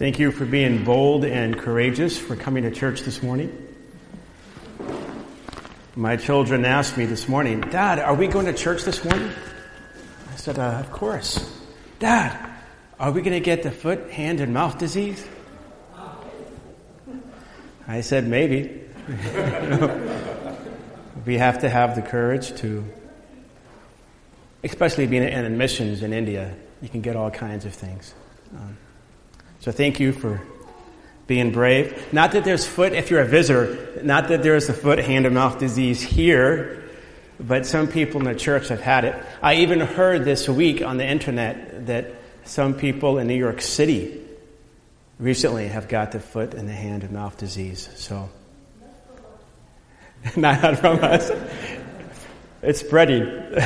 Thank you for being bold and courageous for coming to church this morning. My children asked me this morning, Dad, are we going to church this morning? I said, of course. Dad, are we going to get the foot, hand, and mouth disease? I said, maybe. We have to have the courage to, especially being in missions in India, you can get all kinds of things. So thank you for being brave. Not that there's foot, if you're a visitor, not that there's a foot, hand, and mouth disease here, but some people in the church have had it. I even heard this week on the internet that some people in New York City recently have got the foot and the hand and mouth disease. So, not from us. It's spreading.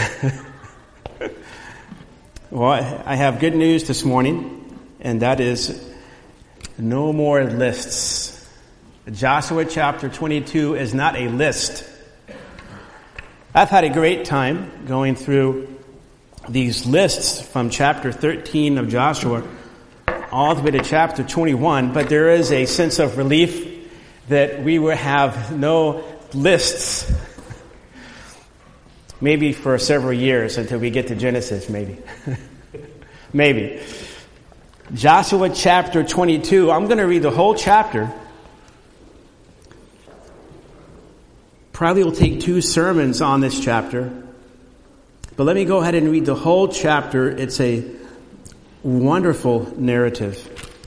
Well, I have good news this morning. And that is no more lists. Joshua chapter 22 is not a list. I've had a great time going through these lists from chapter 13 of Joshua all the way to chapter 21, but there is a sense of relief that we will have no lists maybe for several years until we get to Genesis, maybe. Maybe. Joshua chapter 22. I'm going to read the whole chapter. Probably will take 2 sermons on this chapter. But let me go ahead and read the whole chapter. It's a wonderful narrative.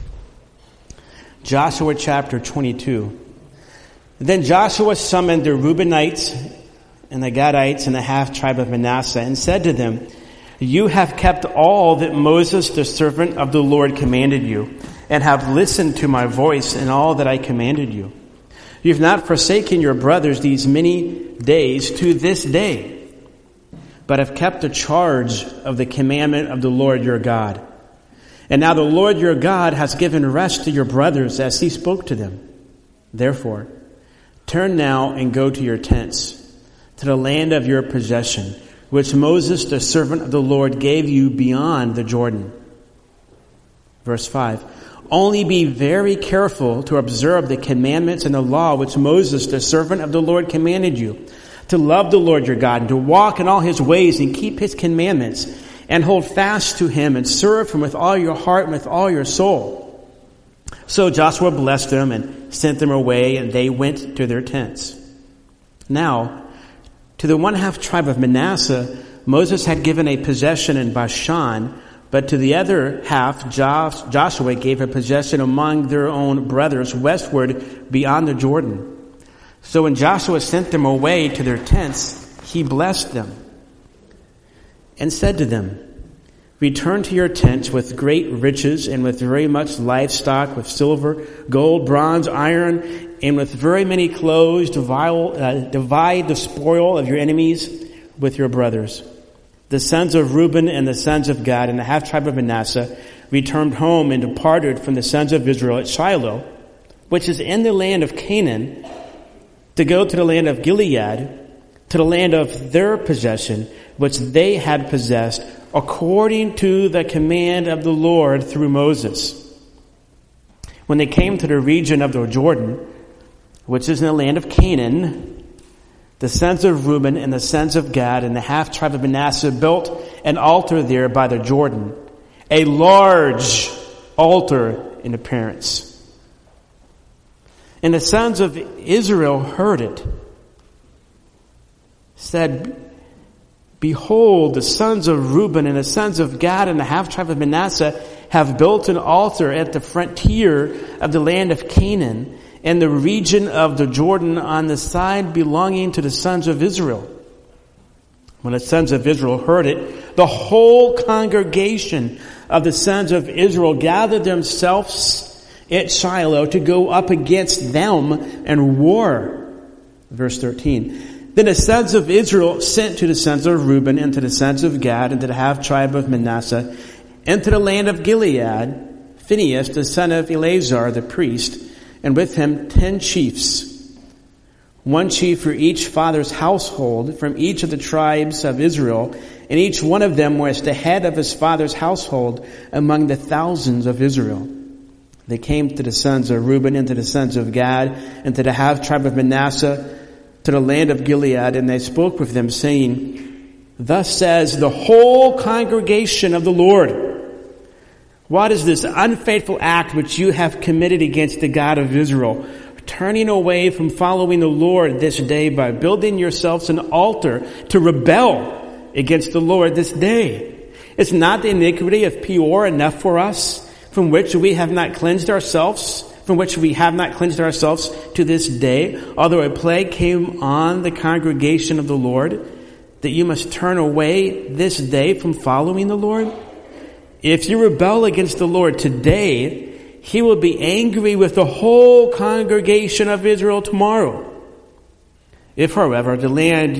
Joshua chapter 22. Then Joshua summoned the Reubenites and the Gadites and the half-tribe of Manasseh and said to them, You have kept all that Moses, the servant of the Lord, commanded you, and have listened to my voice in all that I commanded you. You have not forsaken your brothers these many days to this day, but have kept the charge of the commandment of the Lord your God. And now the Lord your God has given rest to your brothers as he spoke to them. Therefore, turn now and go to your tents, to the land of your possession, which Moses, the servant of the Lord, gave you beyond the Jordan. Verse 5. Only be very careful to observe the commandments and the law which Moses, the servant of the Lord, commanded you, to love the Lord your God, and to walk in all his ways and keep his commandments, and hold fast to him and serve him with all your heart and with all your soul. So Joshua blessed them and sent them away, and they went to their tents. Now, to the 1/2 tribe of Manasseh, Moses had given a possession in Bashan, but to the other half, Joshua gave a possession among their own brothers westward beyond the Jordan. So when Joshua sent them away to their tents, he blessed them and said to them, Return to your tents with great riches and with very much livestock, with silver, gold, bronze, iron, and with very many clothes. Divide the spoil of your enemies with your brothers. The sons of Reuben and the sons of Gad and the half-tribe of Manasseh returned home and departed from the sons of Israel at Shiloh, which is in the land of Canaan, to go to the land of Gilead, to the land of their possession, which they had possessed, according to the command of the Lord through Moses. When they came to the region of the Jordan, which is in the land of Canaan, the sons of Reuben and the sons of Gad and the half-tribe of Manasseh built an altar there by the Jordan, a large altar in appearance. And the sons of Israel heard it, said, Behold, the sons of Reuben and the sons of Gad and the half-tribe of Manasseh have built an altar at the frontier of the land of Canaan, and the region of the Jordan on the side belonging to the sons of Israel. When the sons of Israel heard it, the whole congregation of the sons of Israel gathered themselves at Shiloh to go up against them and war. Verse 13. Then the sons of Israel sent to the sons of Reuben and to the sons of Gad and to the half-tribe of Manasseh and to the land of Gilead, Phinehas, the son of Eleazar, the priest, and with him 10 chiefs, 1 chief for each father's household from each of the tribes of Israel, and each one of them was the head of his father's household among the thousands of Israel. They came to the sons of Reuben and to the sons of Gad and to the half tribe of Manasseh, to the land of Gilead, and they spoke with them, saying, Thus says the whole congregation of the Lord, what is this unfaithful act which you have committed against the God of Israel, turning away from following the Lord this day by building yourselves an altar to rebel against the Lord this day? Is not the iniquity of Peor enough for us, from which we have not cleansed ourselves to this day, although a plague came on the congregation of the Lord, that you must turn away this day from following the Lord? If you rebel against the Lord today, he will be angry with the whole congregation of Israel tomorrow. If, however, the land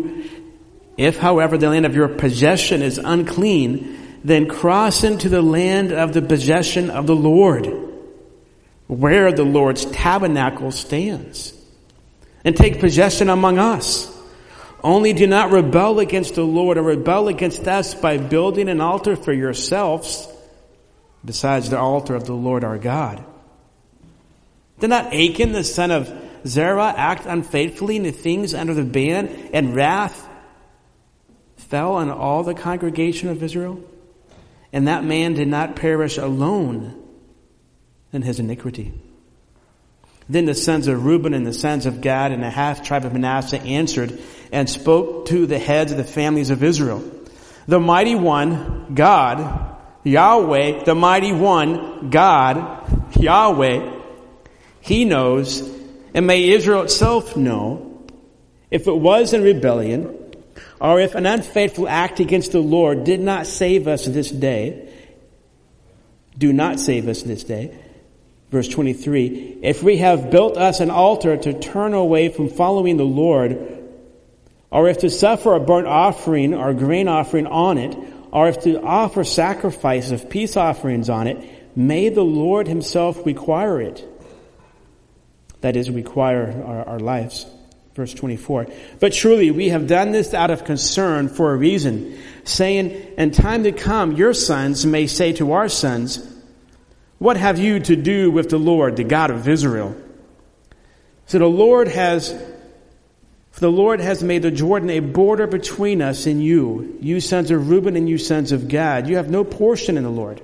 of your possession is unclean, then cross into the land of the possession of the Lord, where the Lord's tabernacle stands, and take possession among us. Only do not rebel against the Lord or rebel against us by building an altar for yourselves besides the altar of the Lord our God. Did not Achan, the son of Zerah, act unfaithfully in the things under the ban, and wrath fell on all the congregation of Israel? And that man did not perish alone in his iniquity. Then the sons of Reuben and the sons of Gad and the half tribe of Manasseh answered and spoke to the heads of the families of Israel. The mighty one, God, Yahweh, the mighty one, God, Yahweh, he knows, and may Israel itself know, if it was in rebellion, or if an unfaithful act against the Lord did not save us this day, do not save us this day. Verse 23, if we have built us an altar to turn away from following the Lord, or if to suffer a burnt offering or grain offering on it, or if to offer sacrifice of peace offerings on it, may the Lord himself require it. That is, require our lives. Verse 24, but truly we have done this out of concern for a reason, saying, in time to come your sons may say to our sons, what have you to do with the Lord, the God of Israel? So the Lord has made the Jordan a border between us and you sons of Reuben and you sons of Gad. You have no portion in the Lord.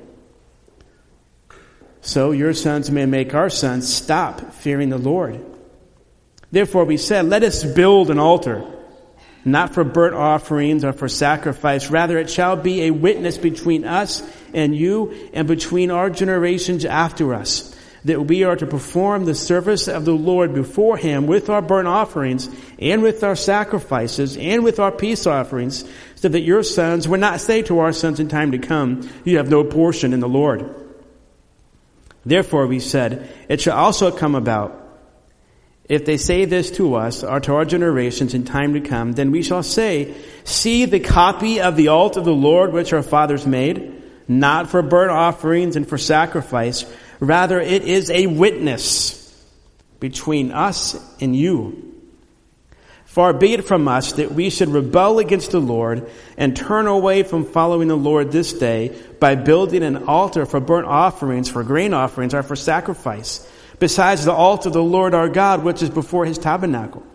So your sons may make our sons stop fearing the Lord. Therefore we said, let us build an altar, not for burnt offerings or for sacrifice. Rather, it shall be a witness between us and you and between our generations after us, that we are to perform the service of the Lord before him with our burnt offerings and with our sacrifices and with our peace offerings, so that your sons will not say to our sons in time to come, you have no portion in the Lord. Therefore we said, it shall also come about, if they say this to us or to our generations in time to come, then we shall say, see the copy of the altar of the Lord which our fathers made, not for burnt offerings and for sacrifice. Rather, it is a witness between us and you. Far be it from us that we should rebel against the Lord and turn away from following the Lord this day by building an altar for burnt offerings, for grain offerings, or for sacrifice, besides the altar of the Lord our God, which is before his tabernacle.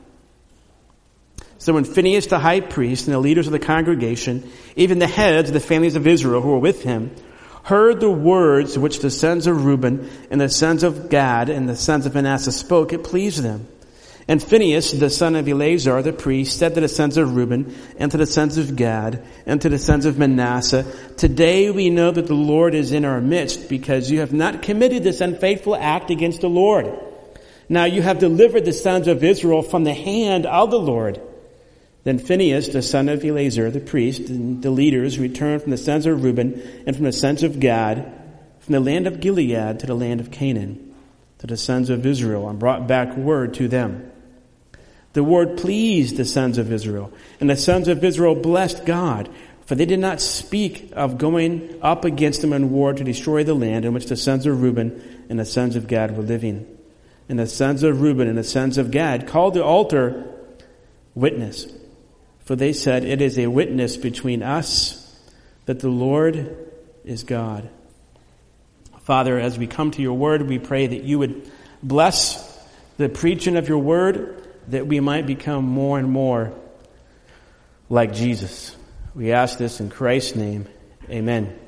So when Phinehas the high priest and the leaders of the congregation, even the heads of the families of Israel who were with him, heard the words which the sons of Reuben and the sons of Gad and the sons of Manasseh spoke, it pleased them. And Phinehas, the son of Eleazar, the priest, said to the sons of Reuben and to the sons of Gad and to the sons of Manasseh, today we know that the Lord is in our midst, because you have not committed this unfaithful act against the Lord. Now you have delivered the sons of Israel from the hand of the Lord. Then Phinehas, the son of Eleazar, the priest, and the leaders returned from the sons of Reuben and from the sons of Gad, from the land of Gilead to the land of Canaan, to the sons of Israel, and brought back word to them. The word pleased the sons of Israel, and the sons of Israel blessed God, for they did not speak of going up against them in war to destroy the land in which the sons of Reuben and the sons of Gad were living. And the sons of Reuben and the sons of Gad called the altar Witness, for they said, it is a witness between us that the Lord is God. Father, as we come to your word, we pray that you would bless the preaching of your word, that we might become more and more like Jesus. We ask this in Christ's name. Amen.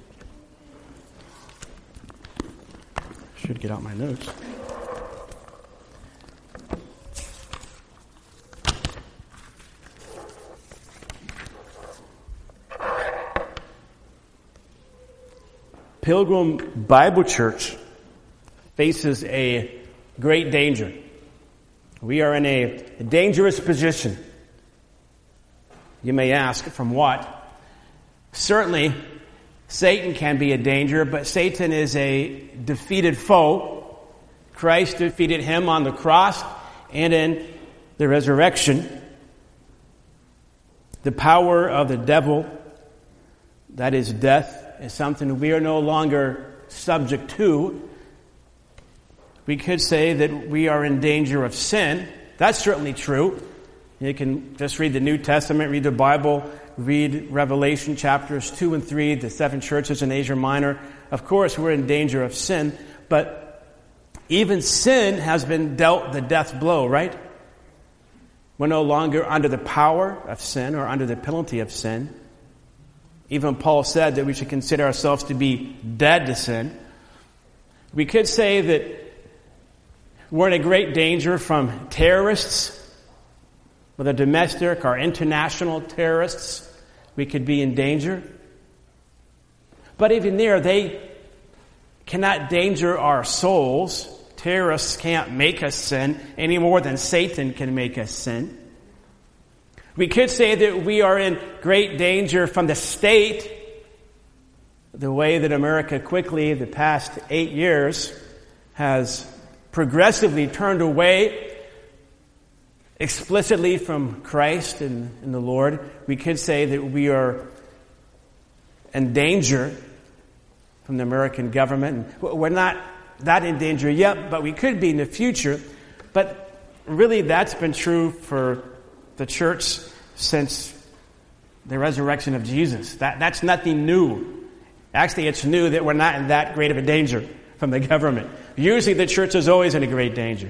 Should get out my notes. Pilgrim Bible Church faces a great danger. We are in a dangerous position. You may ask, from what? Certainly, Satan can be a danger, but Satan is a defeated foe. Christ defeated him on the cross and in the resurrection. The power of the devil, that is death, is something we are no longer subject to. We could say that we are in danger of sin. That's certainly true. You can just read the New Testament, read the Bible, read Revelation chapters 2 and 3, the 7 churches in Asia Minor. Of course, we're in danger of sin, but even sin has been dealt the death blow, right? We're no longer under the power of sin or under the penalty of sin. Even Paul said that we should consider ourselves to be dead to sin. We could say that we're in a great danger from terrorists, whether domestic or international terrorists. We could be in danger. But even there, they cannot danger our souls. Terrorists can't make us sin any more than Satan can make us sin. We could say that we are in great danger from the state, the way that America quickly, the past 8 years, has progressively turned away explicitly from Christ and the Lord. We could say that we are in danger from the American government. We're not that in danger yet, but we could be in the future. But really, that's been true for the church since the resurrection of Jesus. That's nothing new. Actually, it's new that we're not in that great of a danger from the government. Usually the church is always in a great danger.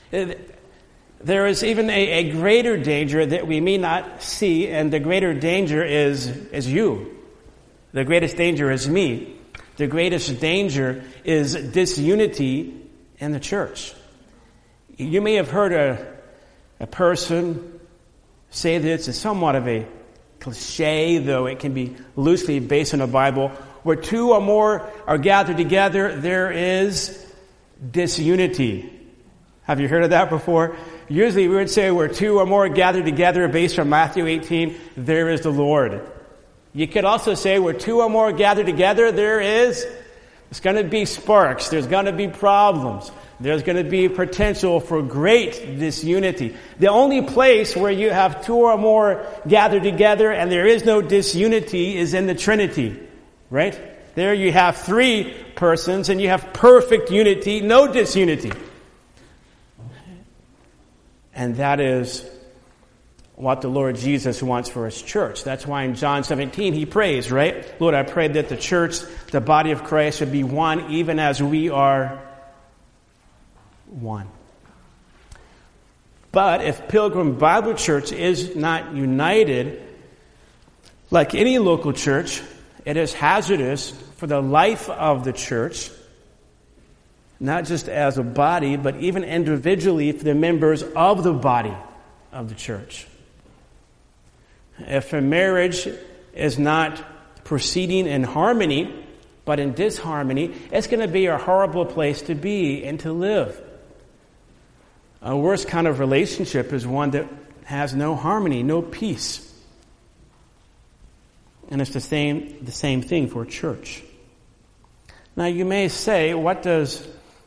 There is even a greater danger that we may not see, and the greater danger is you. The greatest danger is me. The greatest danger is disunity in the church. You may have heard a person say this. It's somewhat of a cliche, though it can be loosely based on the Bible. Where two or more are gathered together, there is disunity. Have you heard of that before? Usually we would say where two or more are gathered together based on Matthew 18, there is the Lord. You could also say where two or more are gathered together, there's going to be sparks. There's going to be problems. There's going to be potential for great disunity. The only place where you have two or more gathered together and there is no disunity is in the Trinity, right? There you have 3 persons and you have perfect unity, no disunity. And that is what the Lord Jesus wants for His church. That's why in John 17 He prays, right? Lord, I pray that the church, the body of Christ, would be one even as we are one. But if Pilgrim Bible Church is not united, like any local church, it is hazardous for the life of the church, not just as a body, but even individually for the members of the body of the church. If a marriage is not proceeding in harmony, but in disharmony, it's going to be a horrible place to be and to live. A worst kind of relationship is one that has no harmony, no peace. And it's the same thing for church. Now you may say, what does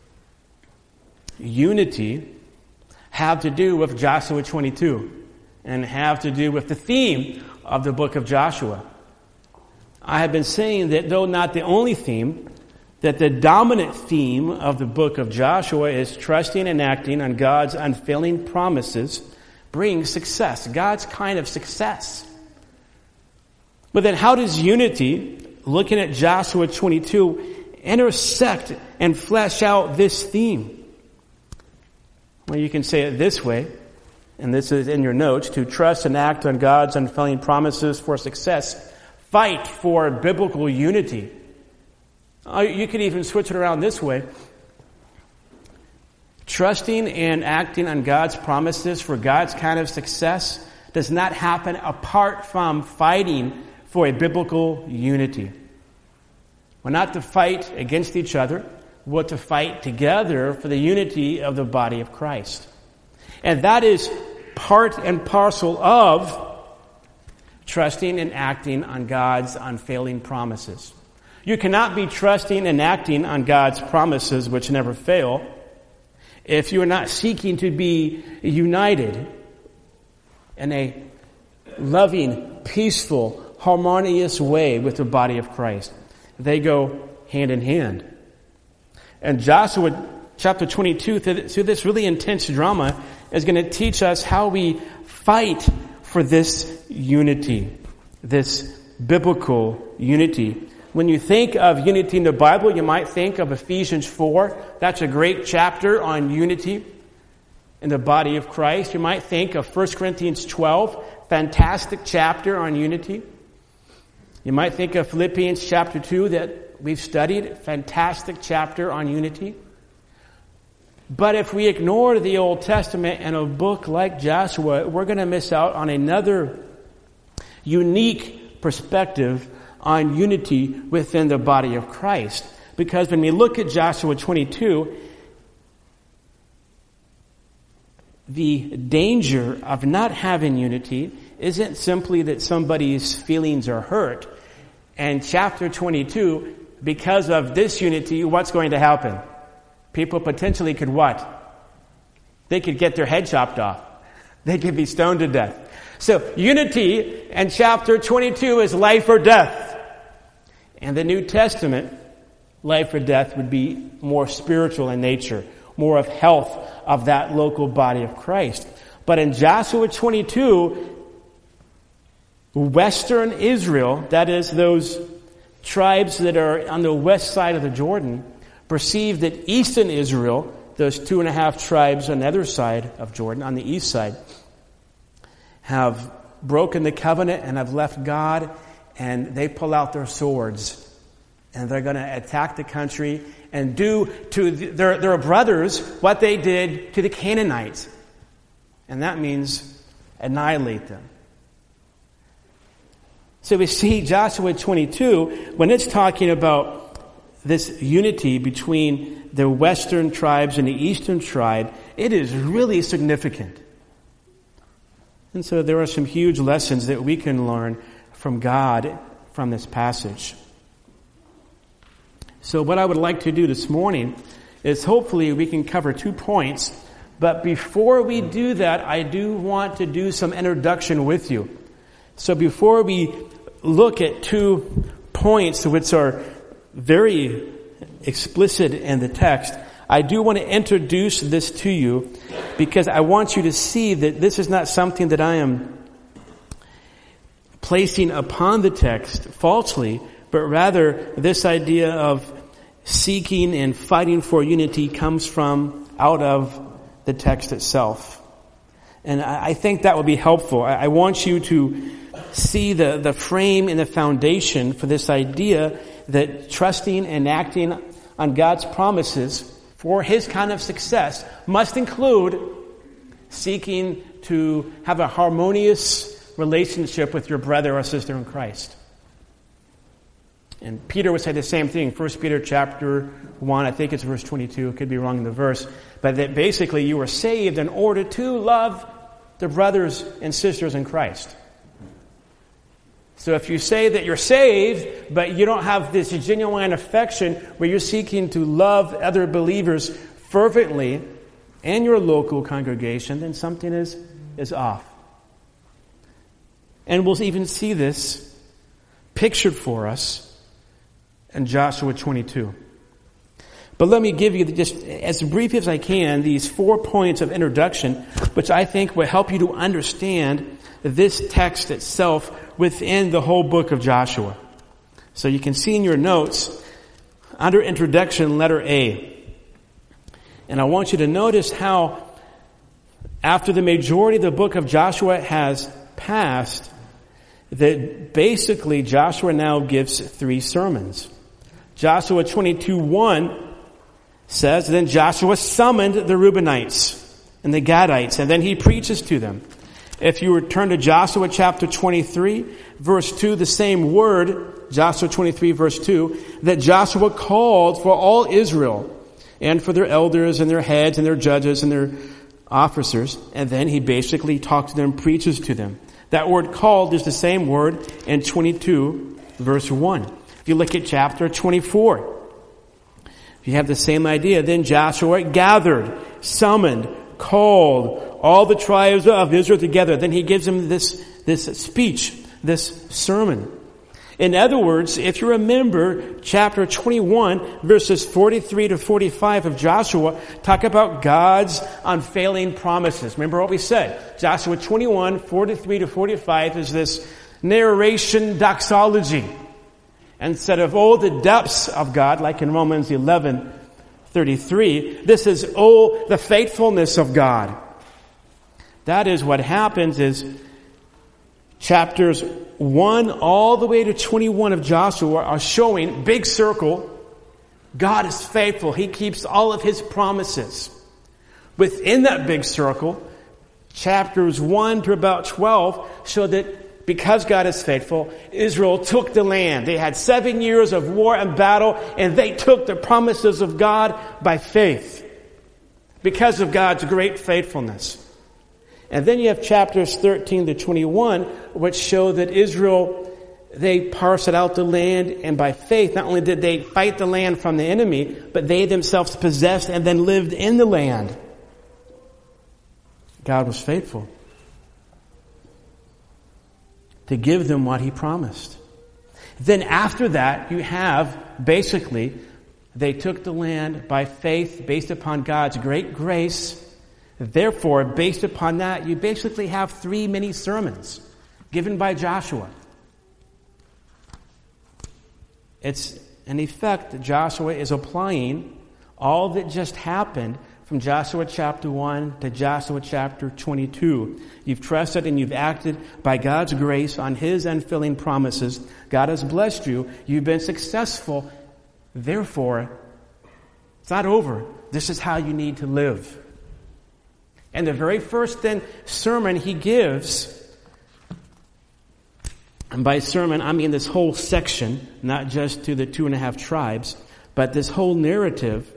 unity have to do with Joshua 22 and have to do with the theme of the book of Joshua? I have been saying that though not the only theme, that the dominant theme of the book of Joshua is trusting and acting on God's unfailing promises brings success, God's kind of success. But then how does unity, looking at Joshua 22 intersect and flesh out this theme? Well, you can say it this way, and this is in your notes: to trust and act on God's unfailing promises for success. Fight for biblical unity. You could even switch it around this way. Trusting and acting on God's promises for God's kind of success does not happen apart from fighting for a biblical unity. We're not to fight against each other. We're to fight together for the unity of the body of Christ. And that is part and parcel of trusting and acting on God's unfailing promises. You cannot be trusting and acting on God's promises, which never fail, if you are not seeking to be united in a loving, peaceful, harmonious way with the body of Christ. They go hand in hand. And Joshua chapter 22, through this really intense drama, is going to teach us how we fight for this unity, this biblical unity. When you think of unity in the Bible, you might think of Ephesians 4. That's a great chapter on unity in the body of Christ. You might think of 1 Corinthians 12, fantastic chapter on unity. You might think of Philippians chapter 2 that we've studied, fantastic chapter on unity. But if we ignore the Old Testament and a book like Joshua, we're going to miss out on another unique perspective on unity within the body of Christ. Because when we look at Joshua 22, the danger of not having unity isn't simply that somebody's feelings are hurt. And chapter 22, because of this unity, what's going to happen? People potentially could what? They could get their head chopped off. They could be stoned to death. So unity in chapter 22 is life or death. And the New Testament, life or death, would be more spiritual in nature, more of health of that local body of Christ. But in Joshua 22, Western Israel, that is those tribes that are on the west side of the Jordan, perceive that Eastern Israel, those 2.5 tribes on the other side of Jordan, on the east side, have broken the covenant and have left God, and they pull out their swords and they're going to attack the country and do to their brothers what they did to the Canaanites. And that means annihilate them. So we see Joshua 22, when it's talking about this unity between the western tribes and the eastern tribe, it is really significant. And so there are some huge lessons that we can learn from God from this passage. So what I would like to do this morning is hopefully we can cover 2 points. But before we do that, I do want to do some introduction with you. So before we look at 2 points which are very explicit in the text, I do want to introduce this to you because I want you to see that this is not something that I am placing upon the text falsely, but rather this idea of seeking and fighting for unity comes from out of the text itself. And I think that would be helpful. I want you to see the frame and the foundation for this idea that trusting and acting on God's promises for His kind of success must include seeking to have a harmonious relationship with your brother or sister in Christ. And Peter would say the same thing. 1 Peter chapter 1, I think it's verse 22. It could be wrong in the verse. But that basically you were saved in order to love the brothers and sisters in Christ. So if you say that you're saved, but you don't have this genuine affection where you're seeking to love other believers fervently in your local congregation, then something is off. And we'll even see this pictured for us in Joshua 22. But let me give you just as brief as I can these 4 points of introduction, which I think will help you to understand this text itself within the whole book of Joshua. So you can see in your notes, under introduction, letter A. And I want you to notice how after the majority of the book of Joshua has passed, that basically Joshua now gives 3 sermons. Joshua 22:1 says, then Joshua summoned the Reubenites and the Gadites, and then he preaches to them. If you return to Joshua chapter 23, verse 2, the same word, Joshua 23, verse 2, that Joshua called for all Israel and for their elders and their heads and their judges and their officers. And then he basically talks to them, preaches to them. That word called is the same word in 22, verse 1. If you look at chapter 24, you have the same idea. Then Joshua gathered, summoned, called all the tribes of Israel together. Then he gives them this speech, this sermon. In other words, if you remember chapter 21, verses 43 to 45 of Joshua, talk about God's unfailing promises. Remember what we said? Joshua 21, 43 to 45 is this narration doxology. Instead of, the depths of God, like in Romans 11:33, this is, the faithfulness of God. That is what happens is chapters 1 all the way to 21 of Joshua are showing, big circle, God is faithful. He keeps all of His promises. Within that big circle, chapters 1 to about 12 show that because God is faithful, Israel took the land. They had 7 years of war and battle, and they took the promises of God by faith because of God's great faithfulness. And then you have chapters 13 to 21, which show that Israel, they parceled out the land, and by faith, not only did they fight the land from the enemy, but they themselves possessed and then lived in the land. God was faithful to give them what He promised. Then after that, you have, basically, they took the land by faith based upon God's great grace. Therefore, based upon that, you basically have 3 mini sermons given by Joshua. It's an effect that Joshua is applying all that just happened from Joshua chapter 1 to Joshua chapter 22. You've trusted and you've acted by God's grace on His unfailing promises. God has blessed you. You've been successful. Therefore, it's not over. This is how you need to live. And the very first then sermon he gives, and by sermon I mean this whole section, not just to the 2.5 tribes, but this whole narrative.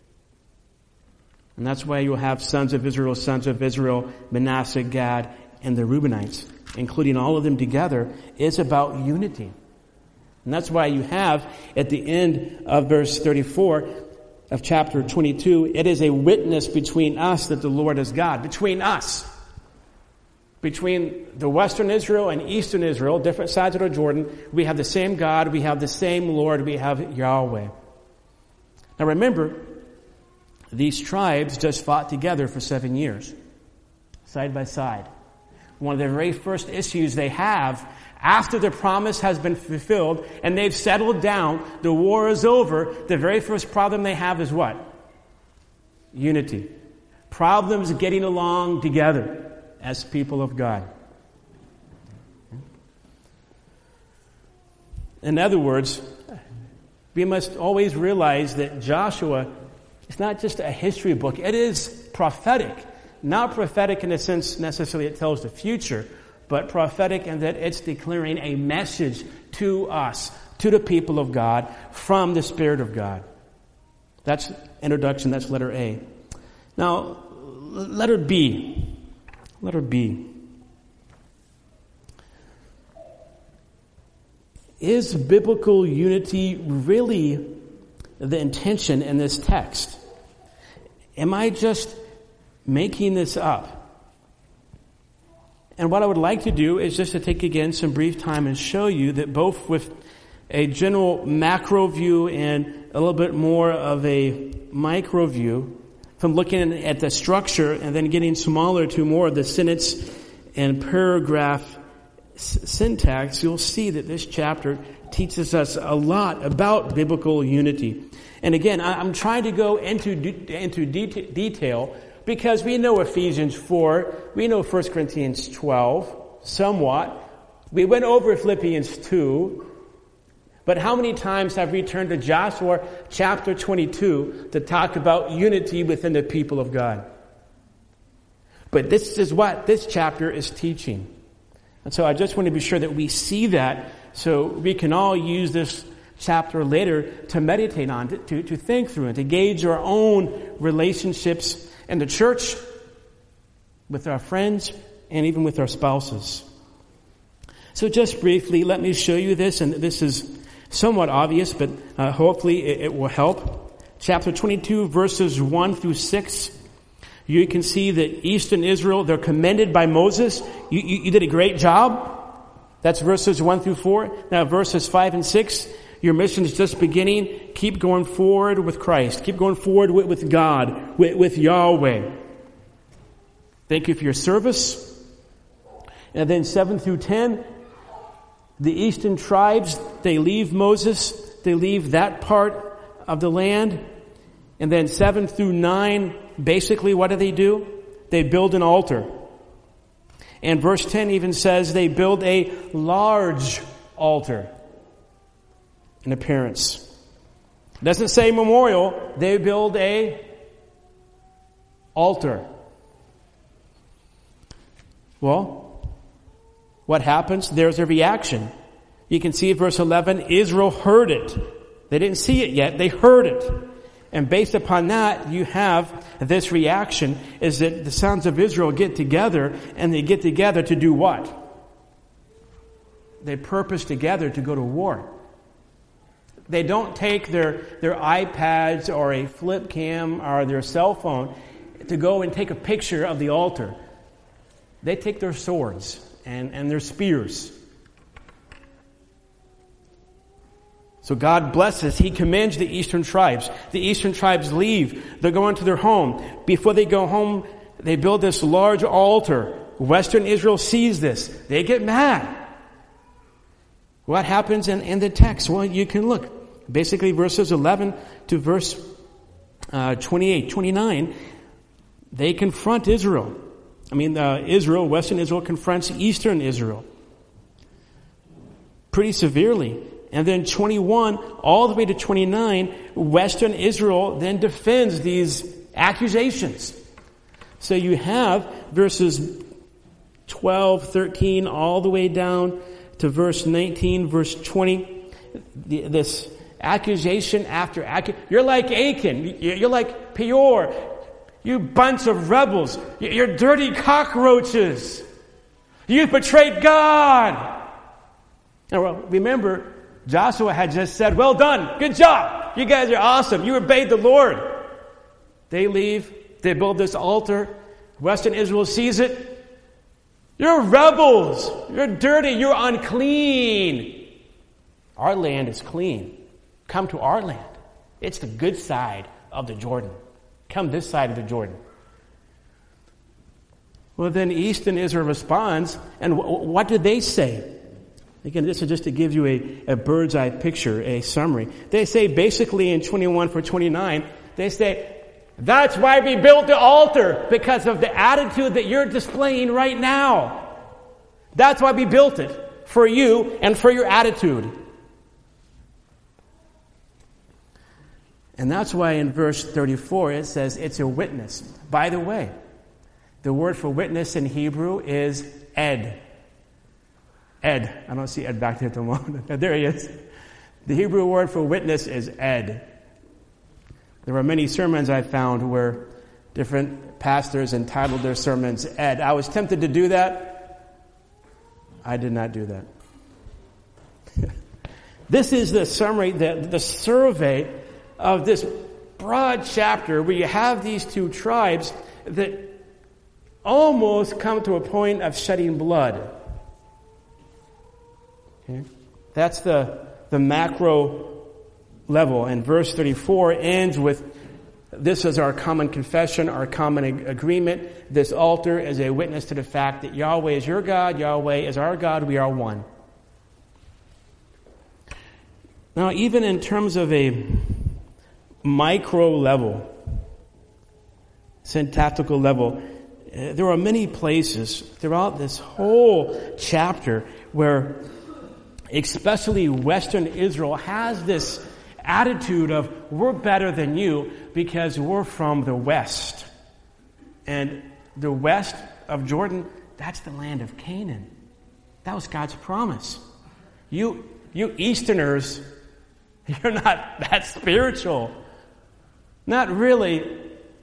And that's why you'll have sons of Israel, Manasseh, Gad, and the Reubenites, including all of them together, is about unity. And that's why you have at the end of verse 34 of chapter 22, it is a witness between us that the Lord is God. Between us. Between the Western Israel and Eastern Israel, different sides of the Jordan, we have the same God, we have the same Lord, we have Yahweh. Now remember, these tribes just fought together for 7 years, side by side. One of the very first issues they have after the promise has been fulfilled and they've settled down, the war is over, the very first problem they have is what? Unity. Problems getting along together as people of God. In other words, we must always realize that Joshua is not just a history book, it is prophetic. Not prophetic in the sense necessarily it tells the future, but prophetic in that it's declaring a message to us, to the people of God, from the Spirit of God. That's introduction, that's letter A. Now, letter B. Letter B. Is biblical unity really the intention in this text? Am I just making this up? And what I would like to do is just to take again some brief time and show you that both with a general macro view and a little bit more of a micro view, from looking at the structure and then getting smaller to more of the sentence and paragraph syntax, you'll see that this chapter teaches us a lot about biblical unity. And again, I'm trying to go into detail because we know Ephesians 4, we know 1 Corinthians 12, somewhat. We went over Philippians 2, but how many times have we turned to Joshua chapter 22 to talk about unity within the people of God? But this is what this chapter is teaching. And so I just want to be sure that we see that so we can all use this chapter later to meditate on, to think through, and to gauge our own relationships in the church, with our friends, and even with our spouses. So just briefly, let me show you this, and this is somewhat obvious, but hopefully it will help. Chapter 22, verses 1 through 6. You can see that Eastern Israel, they're commended by Moses. You did a great job. That's verses 1 through 4. Now verses 5 and 6, your mission is just beginning. Keep going forward with Christ. Keep going forward with God, with Yahweh. Thank you for your service. And then 7 through 10, the eastern tribes, they leave Moses. They leave that part of the land. And then 7 through 9, basically what do? They build an altar. And verse 10 even says they build a large altar in appearance. It doesn't say memorial. They build a altar. Well, what happens? There's a reaction. You can see verse 11, Israel heard it. They didn't see it yet. They heard it. And based upon that, you have this reaction, is that the sons of Israel get together, and they get together to do what? They purpose together to go to war. They don't take their iPads or a flip cam or their cell phone to go and take a picture of the altar. They take their swords and their spears. So God blesses. He commends the eastern tribes. The eastern tribes leave. They're going to their home. Before they go home, they build this large altar. Western Israel sees this. They get mad. What happens in the text? Well, you can look. Basically, verses 11 to verse 28, 29, they confront Israel. Western Israel confronts Eastern Israel pretty severely. And then 21, all the way to 29, Western Israel then defends these accusations. So you have verses 12, 13, all the way down to verse 19, verse 20. This accusation after accusation. You're like Achan. You're like Peor. You bunch of rebels. You're dirty cockroaches. You've betrayed God. Now, well, remember, Joshua had just said, well done, good job, you guys are awesome, you obeyed the Lord. They leave, they build this altar, Western Israel sees it. You're rebels, you're dirty, you're unclean. Our land is clean. Come to our land. It's the good side of the Jordan. Come this side of the Jordan. Well, then Eastern Israel responds, and what did they say? Again, this is just to give you a bird's eye picture, a summary. They say basically in 21 for 29, they say, that's why we built the altar, because of the attitude that you're displaying right now. That's why we built it, for you and for your attitude. And that's why in verse 34 it says it's a witness. By the way, the word for witness in Hebrew is ed. Ed. I don't see Ed back there at the moment. There he is. The Hebrew word for witness is ed. There were many sermons I found where different pastors entitled their sermons ed. I was tempted to do that. I did not do that. This is the summary, the survey of this broad chapter where you have these two tribes that almost come to a point of shedding blood. Okay? That's the macro level. And verse 34 ends with, this is our common confession, our common agreement. This altar is a witness to the fact that Yahweh is your God, Yahweh is our God, we are one. Now, even in terms of a micro level, syntactical level, there are many places throughout this whole chapter where especially Western Israel has this attitude of, we're better than you because we're from the West. And the west of Jordan, that's the land of Canaan. That was God's promise. You Easterners, you're not that spiritual. Not really.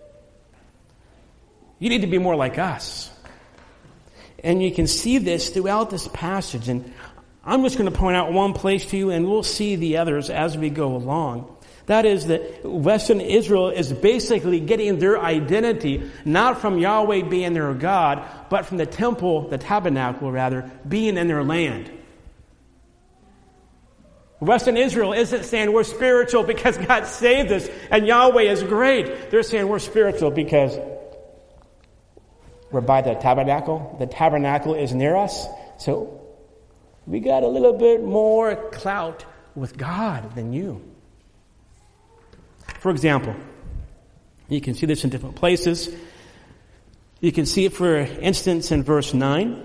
You need to be more like us. And you can see this throughout this passage. And I'm just going to point out one place to you, and we'll see the others as we go along. That is that Western Israel is basically getting their identity not from Yahweh being their God, but from the temple, the tabernacle rather, being in their land. Western Israel isn't saying we're spiritual because God saved us and Yahweh is great. They're saying we're spiritual because we're by the tabernacle. The tabernacle is near us. So we got a little bit more clout with God than you. For example, you can see this in different places. You can see it, for instance, in verse 9.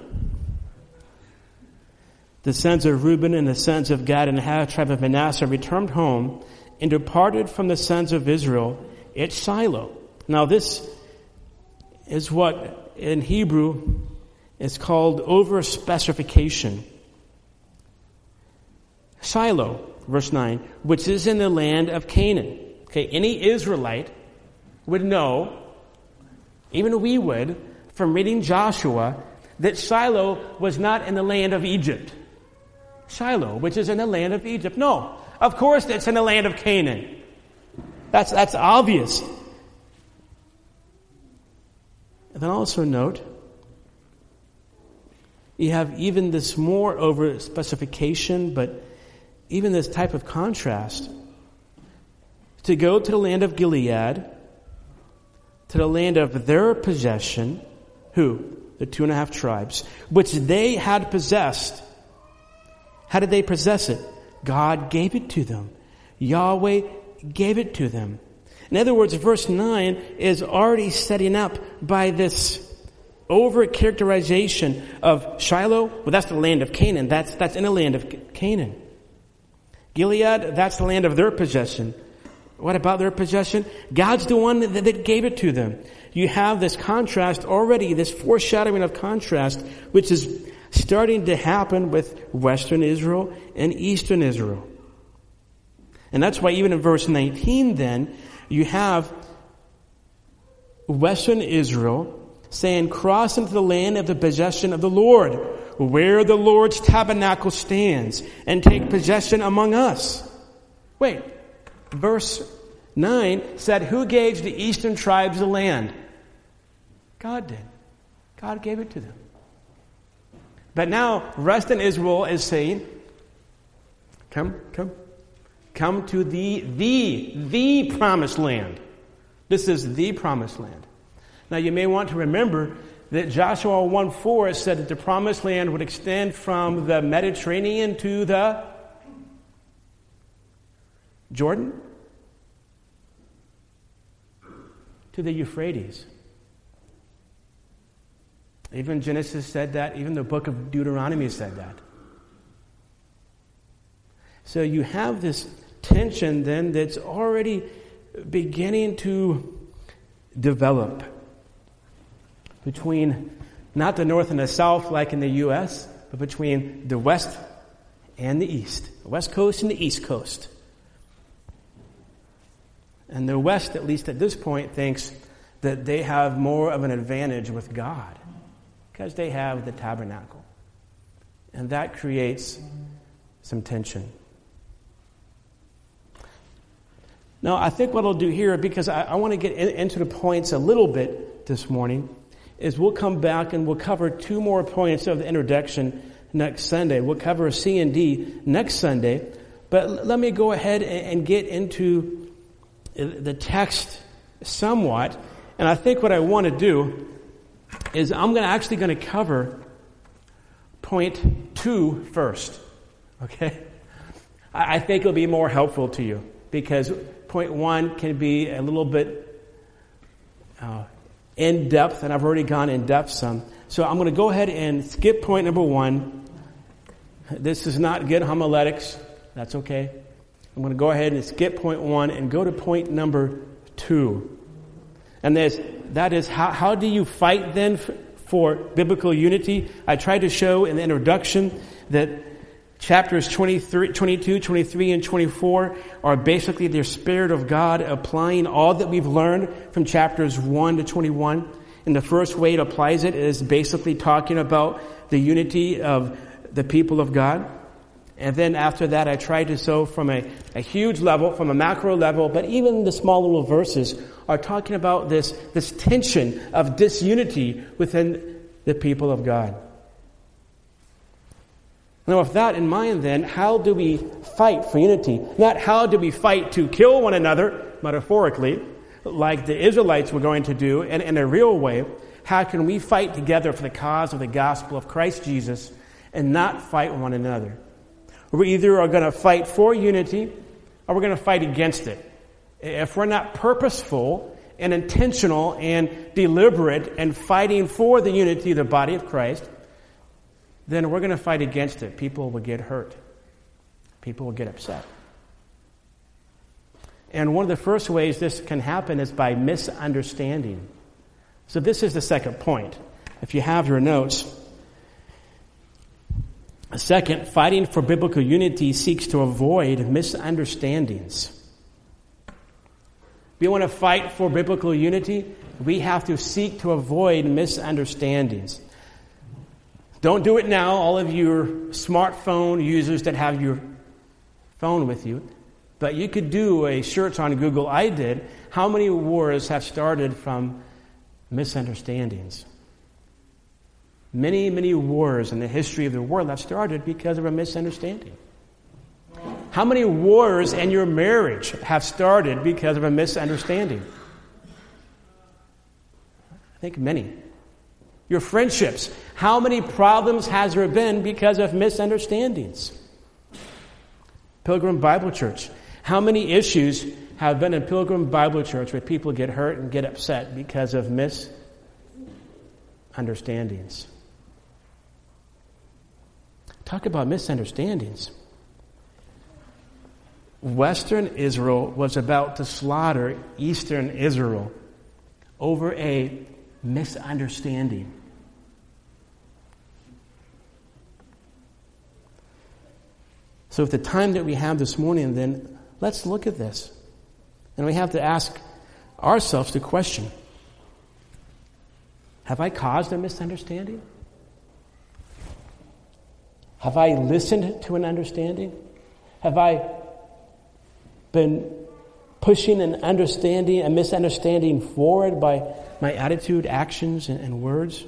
The sons of Reuben and the sons of Gad and the half tribe of Manasseh returned home and departed from the sons of Israel at Shiloh. Now this is what in Hebrew is called over-specification. Shiloh, verse 9, which is in the land of Canaan. Okay, any Israelite would know, even we would, from reading Joshua, that Shiloh was not in the land of Egypt. Shiloh, which is in the land of Egypt. No, of course it's in the land of Canaan. That's obvious. And then also note, you have even this more over specification, but even this type of contrast. To go to the land of Gilead, to the land of their possession, who? The 2.5 tribes, which they had possessed. How did they possess it? God gave it to them. Yahweh gave it to them. In other words, verse 9 is already setting up by this over-characterization of Shiloh. Well, that's the land of Canaan. That's in the land of Canaan. Gilead, that's the land of their possession. What about their possession? God's the one that gave it to them. You have this contrast already, this foreshadowing of contrast, which is starting to happen with Western Israel and Eastern Israel. And that's why even in verse 19 then, you have Western Israel saying, cross into the land of the possession of the Lord, where the Lord's tabernacle stands, and take possession among us. Wait, verse 9 said, who gave the eastern tribes the land? God did. God gave it to them. But now, Western Israel is saying, come to the promised land. This is the promised land. Now, you may want to remember that Joshua 1:4 said that the promised land would extend from the Mediterranean to the Jordan, to the Euphrates. Even Genesis said that. Even the book of Deuteronomy said that. So you have this tension then that's already beginning to develop between not the north and the south like in the U.S., but between the west and the east. The west coast and the east coast. And the west, at least at this point, thinks that they have more of an advantage with God because they have the tabernacle. And that creates some tension. Now, I think what I'll do here, because I want to get into the points a little bit this morning, is we'll come back and we'll cover 2 more points of the introduction next Sunday. We'll cover C and D next Sunday. But let me go ahead and get into the text somewhat. And I think what I want to do is I'm actually going to cover point 2 first. Okay? I think it'll be more helpful to you because point 1 can be a little bit in depth, and I've already gone in depth some. So I'm going to go ahead and skip point number 1. This is not good homiletics. That's okay. I'm going to go ahead and skip point 1 and go to point number 2. And that is how do you fight then for biblical unity? I tried to show in the introduction that chapters 22, 23, and 24 are basically the Spirit of God applying all that we've learned from chapters 1 to 21. And the first way it applies it is basically talking about the unity of the people of God. And then after that, I tried to show from a huge level, from a macro level, but even the small little verses are talking about this tension of disunity within the people of God. Now, with that in mind, then, how do we fight for unity? Not how do we fight to kill one another, metaphorically, like the Israelites were going to do, and in a real way. How can we fight together for the cause of the gospel of Christ Jesus and not fight one another? We either are going to fight for unity or we're going to fight against it. If we're not purposeful and intentional and deliberate and fighting for the unity of the body of Christ, then we're going to fight against it. People will get hurt. People will get upset. And one of the first ways this can happen is by misunderstanding. So this is the second point. If you have your notes. Second, fighting for biblical unity seeks to avoid misunderstandings. If we want to fight for biblical unity, we have to seek to avoid misunderstandings. Don't do it now, all of your smartphone users that have your phone with you. But you could do a search on Google. I did. How many wars have started from misunderstandings? Many, many wars in the history of the world have started because of a misunderstanding. How many wars in your marriage have started because of a misunderstanding? I think many. Your friendships. How many problems has there been because of misunderstandings? Pilgrim Bible Church. How many issues have been in Pilgrim Bible Church where people get hurt and get upset because of misunderstandings? Talk about misunderstandings. Western Israel was about to slaughter Eastern Israel over a misunderstanding. So with the time that we have this morning, then let's look at this. And we have to ask ourselves the question, have I caused a misunderstanding? Have I listened to an understanding? Have I been pushing an understanding, a misunderstanding forward by my attitude, actions, and words?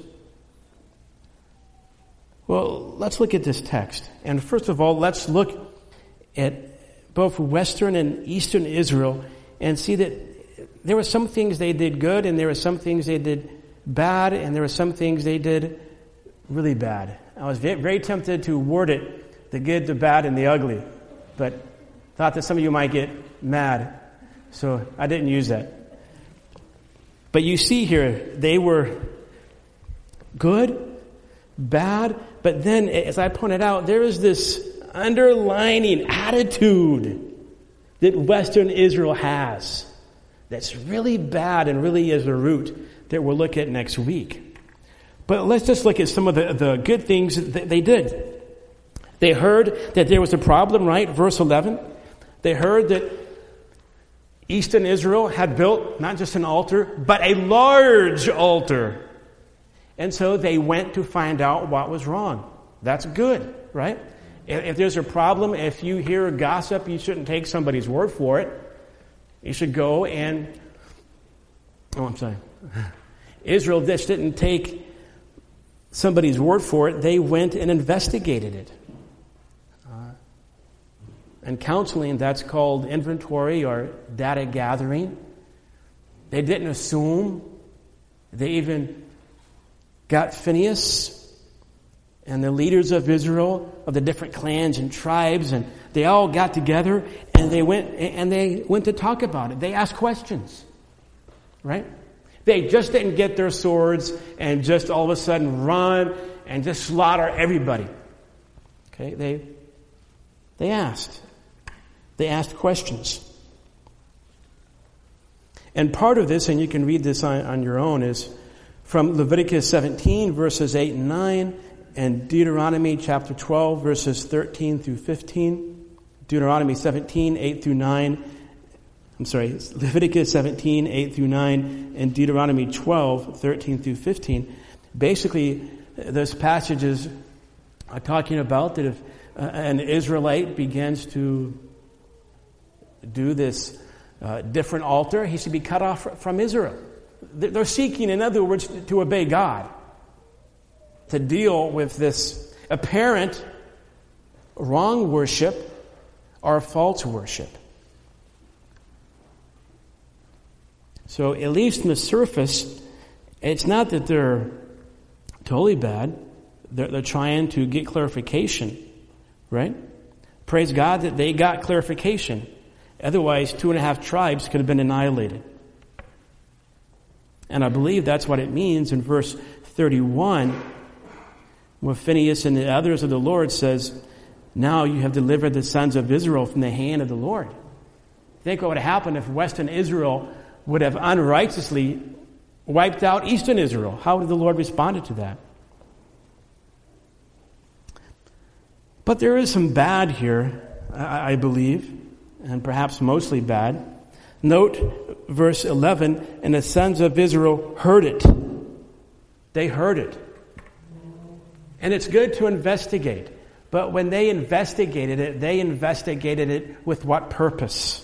Well, let's look at this text. And first of all, let's look at both Western and Eastern Israel and see that there were some things they did good and there were some things they did bad and there were some things they did really bad. I was very tempted to word it, the good, the bad, and the ugly, but thought that some of you might get mad, so I didn't use that. But you see here, they were good, bad, but then, as I pointed out, there is this underlining attitude that Western Israel has that's really bad and really is the root that we'll look at next week. But let's just look at some of the good things that they did. They heard that there was a problem, right? Verse 11. They heard that Eastern Israel had built not just an altar, but a large altar. And so they went to find out what was wrong. That's good, right? If there's a problem, if you hear gossip, you shouldn't take somebody's word for it. You should go and... Israel just didn't take somebody's word for it. They went and investigated it. And counseling, that's called inventory or data gathering. They didn't assume. They even got Phinehas and the leaders of Israel, of the different clans and tribes, and they all got together and they went to talk about it. They asked questions, right? They just didn't get their swords and just all of a sudden run and just slaughter everybody. Okay, they asked. They asked questions. And part of this, and you can read this on your own, is from Leviticus 17, verses 8 and 9, and Deuteronomy chapter 12, verses 13 through 15. Deuteronomy 17, 8 through 9. Leviticus 17, 8 through 9, and Deuteronomy 12, 13 through 15. Basically, those passages are talking about that if an Israelite begins to do this different altar, he should be cut off from Israel. They're seeking, in other words, to obey God, to deal with this apparent wrong worship or false worship. So at least on the surface, it's not that they're totally bad. They're trying to get clarification, right? Praise God that they got clarification. Otherwise, 2.5 tribes could have been annihilated. And I believe that's what it means in verse 31, where Phinehas and the others of the Lord says, now you have delivered the sons of Israel from the hand of the Lord. Think what would have happened if Western Israel would have unrighteously wiped out Eastern Israel. How would the Lord respond to that? But there is some bad here, I believe, and perhaps mostly bad. Note verse 11, and the sons of Israel heard it. They heard it. And it's good to investigate. But when they investigated it with what purpose?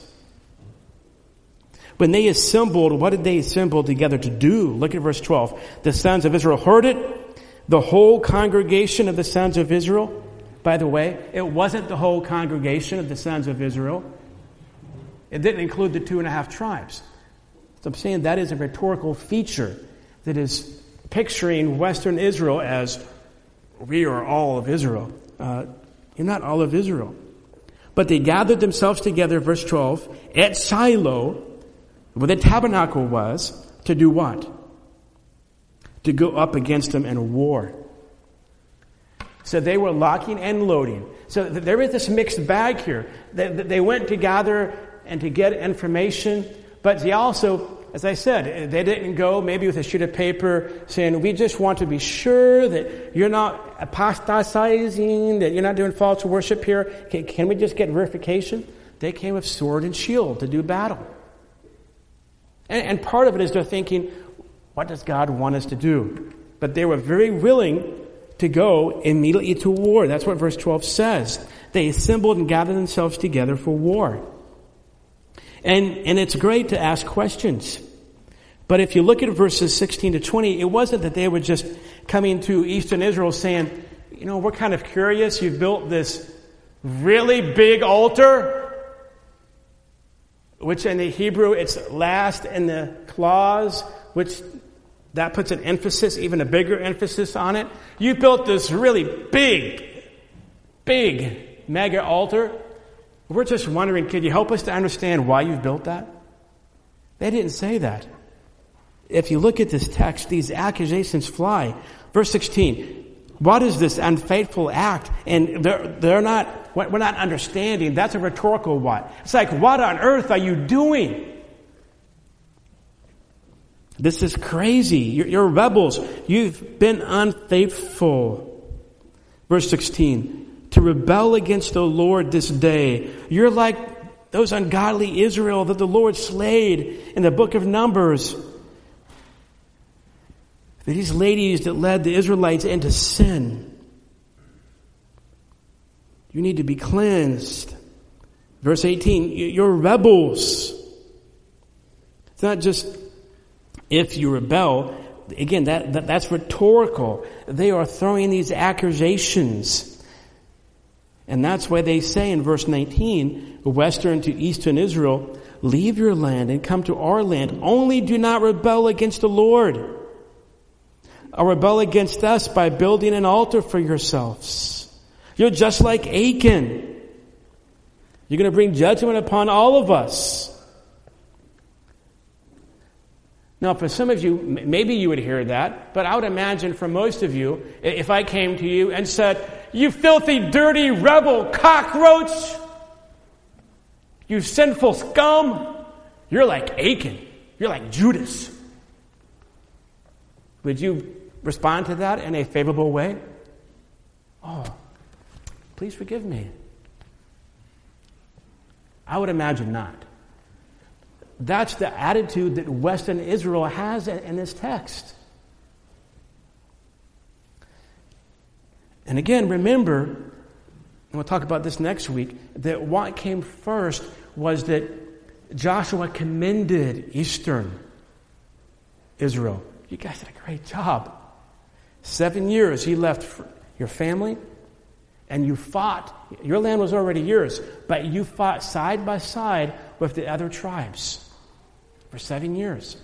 When they assembled, what did they assemble together to do? Look at verse 12. The sons of Israel heard it. The whole congregation of the sons of Israel. By the way, it wasn't the whole congregation of the sons of Israel. It didn't include the 2.5 tribes. So I'm saying that is a rhetorical feature that is picturing Western Israel as we are all of Israel. You're not all of Israel. But they gathered themselves together, verse 12, at Shiloh, where the tabernacle was, to do what? To go up against them in war. So they were locking and loading. So there is this mixed bag here. They went to gather and to get information, but they also, as I said, they didn't go maybe with a sheet of paper saying, we just want to be sure that you're not apostatizing, that you're not doing false worship here. Can we just get verification? They came with sword and shield to do battle. And part of it is they're thinking, what does God want us to do? But they were very willing to go immediately to war. That's what verse 12 says. They assembled and gathered themselves together for war. And it's great to ask questions. But if you look at verses 16 to 20, it wasn't that they were just coming to Eastern Israel saying, we're kind of curious. You've built this really big altar, which in the Hebrew, it's last in the clause, which that puts an emphasis, even a bigger emphasis on it. You built this really big mega altar. We're just wondering, could you help us to understand why you've built that? They didn't say that. If you look at this text, these accusations fly. Verse 16, what is this unfaithful act? And we're not understanding. That's a rhetorical what. It's like, what on earth are you doing? This is crazy. You're rebels. You've been unfaithful. Verse 16, to rebel against the Lord this day. You're like those ungodly Israel that the Lord slayed in the book of Numbers. These ladies that led the Israelites into sin. You need to be cleansed. Verse 18, you're rebels. It's not just if you rebel. Again, that's rhetorical. They are throwing these accusations. And that's why they say in verse 19, Western to Eastern Israel, leave your land and come to our land. Only do not rebel against the Lord. Or rebel against us by building an altar for yourselves. You're just like Achan. You're going to bring judgment upon all of us. Now, for some of you, maybe you would hear that, but I would imagine for most of you, if I came to you and said, you filthy, dirty, rebel, cockroach, you sinful scum, you're like Achan, you're like Judas. Would you respond to that in a favorable way? Oh, please forgive me. I would imagine not. That's the attitude that Western Israel has in this text. And again, remember, and we'll talk about this next week, that what came first was that Joshua commended Eastern Israel. You guys did a great job. 7 years he left your family, and you fought. Your land was already yours, but you fought side by side with the other tribes for 7 years.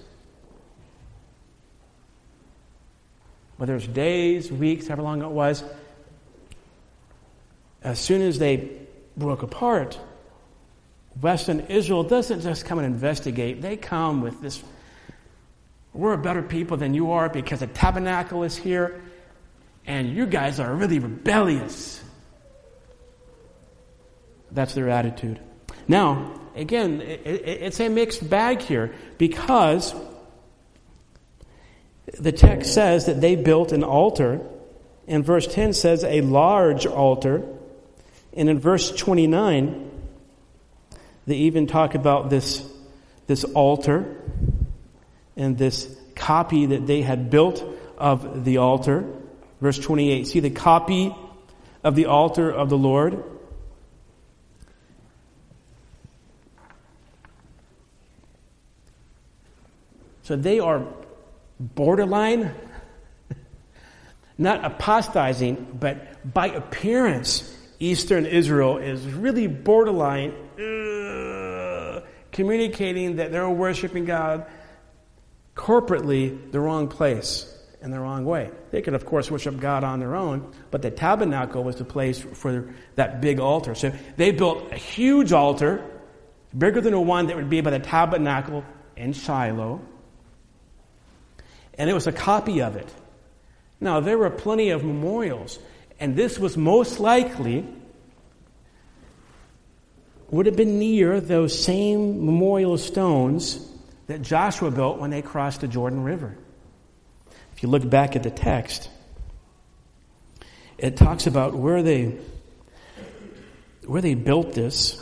Whether it's days, weeks, however long it was, as soon as they broke apart, Western Israel doesn't just come and investigate. They come with this, we're a better people than you are because the tabernacle is here, and you guys are really rebellious. That's their attitude. Now, again, it's a mixed bag here because the text says that they built an altar, and verse 10 says a large altar, and in verse 29, they even talk about this altar and this copy that they had built of the altar. Verse 28, see the copy of the altar of the Lord. So they are borderline, not apostatizing, but by appearance, Eastern Israel is really borderline, communicating that they're worshiping God corporately the wrong place and the wrong way. They could, of course, worship God on their own, but the tabernacle was the place for that big altar. So they built a huge altar, bigger than the one that would be by the tabernacle in Shiloh. And it was a copy of it. Now, there were plenty of memorials, and this was most likely would have been near those same memorial stones that Joshua built when they crossed the Jordan River. If you look back at the text, it talks about where they built this,